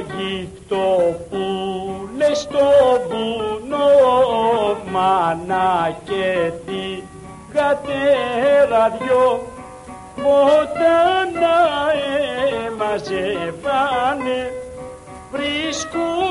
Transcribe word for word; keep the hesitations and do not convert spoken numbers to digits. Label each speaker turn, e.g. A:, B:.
A: γύφτο που λες στο βουνό, μάνα και τη κατέρα δυο, όταν να εμαζεύανε βρίσκουν